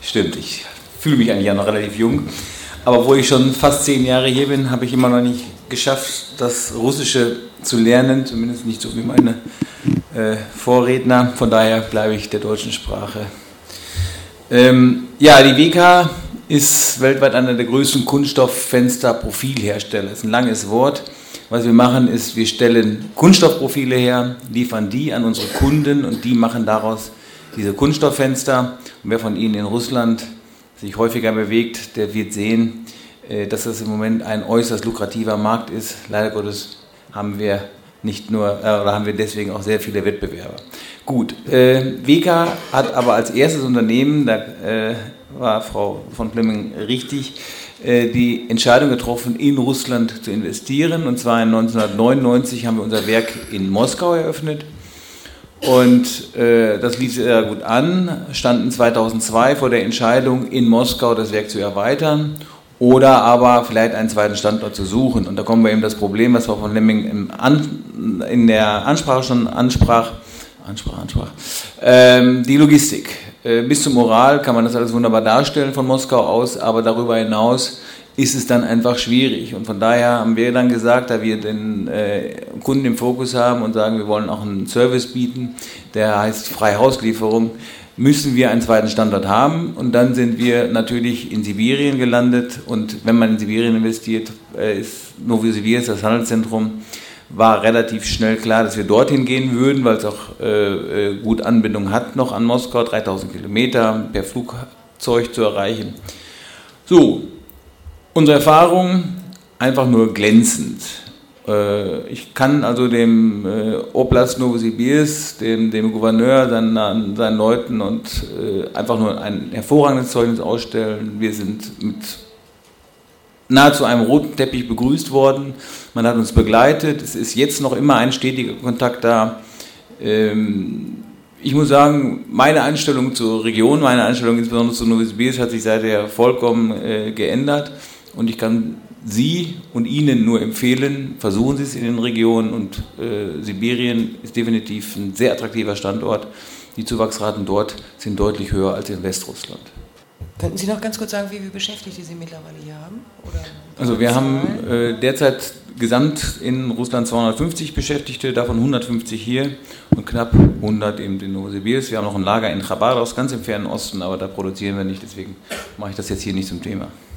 Stimmt, ich fühle mich eigentlich ja noch relativ jung. Aber wo ich schon fast 10 Jahre hier bin, habe ich immer noch nicht geschafft, das Russische zu lernen, zumindest nicht so wie meine Vorredner. Von daher bleibe ich der deutschen Sprache. Ja, die WEKA ist weltweit einer der größten Kunststofffensterprofilhersteller. Das ist ein langes Wort. Was wir machen ist, wir stellen Kunststoffprofile her, liefern die an unsere Kunden und die machen daraus diese Kunststofffenster. Und wer von Ihnen in Russland sich häufiger bewegt, der wird sehen, dass das im Moment ein äußerst lukrativer Markt ist. Leider Gottes haben wir nicht nur, oder haben wir deswegen auch sehr viele Wettbewerber. Gut, WEKA hat aber als erstes Unternehmen, da war Frau von Plemming richtig, die Entscheidung getroffen, in Russland zu investieren. Und zwar 1999 haben wir unser Werk in Moskau eröffnet. Und das lief sehr gut an, standen 2002 vor der Entscheidung, in Moskau das Werk zu erweitern oder aber vielleicht einen zweiten Standort zu suchen. Und da kommen wir eben das Problem, was Frau von Plemming in der Ansprache schon ansprach, die Logistik. Bis zum Ural kann man das alles wunderbar darstellen von Moskau aus, aber darüber hinaus ist es dann einfach schwierig. Und von daher haben wir dann gesagt, da wir den Kunden im Fokus haben und sagen, wir wollen auch einen Service bieten, der heißt freie Hauslieferung, müssen wir einen zweiten Standort haben. Und dann sind wir natürlich in Sibirien gelandet. Und wenn man in Sibirien investiert, ist Novosibirsk, das Handelszentrum, war relativ schnell klar, dass wir dorthin gehen würden, weil es auch gut Anbindung hat noch an Moskau, 3000 Kilometer per Flugzeug zu erreichen. So, unsere Erfahrung einfach nur glänzend. Ich kann also dem Oblast Novosibirsk, dem Gouverneur, seinen Leuten und einfach nur ein hervorragendes Zeugnis ausstellen. Wir sind mit nahezu einem roten Teppich begrüßt worden. Man hat uns begleitet. Es ist jetzt noch immer ein stetiger Kontakt da. Ich muss sagen, meine Einstellung zur Region, meine Einstellung insbesondere zu Novosibirsk hat sich seither vollkommen geändert. Und ich kann Sie und Ihnen nur empfehlen, versuchen Sie es in den Regionen. Und Sibirien ist definitiv ein sehr attraktiver Standort. Die Zuwachsraten dort sind deutlich höher als in Westrussland. Könnten Sie noch ganz kurz sagen, wie viele Beschäftigte Sie mittlerweile hier haben? Oder also wir haben derzeit gesamt in Russland 250 Beschäftigte, davon 150 hier und knapp 100 eben in Novosibirsk. Wir haben noch ein Lager in Chabarovsk, ganz im fernen Osten, aber da produzieren wir nicht, deswegen mache ich das jetzt hier nicht zum Thema.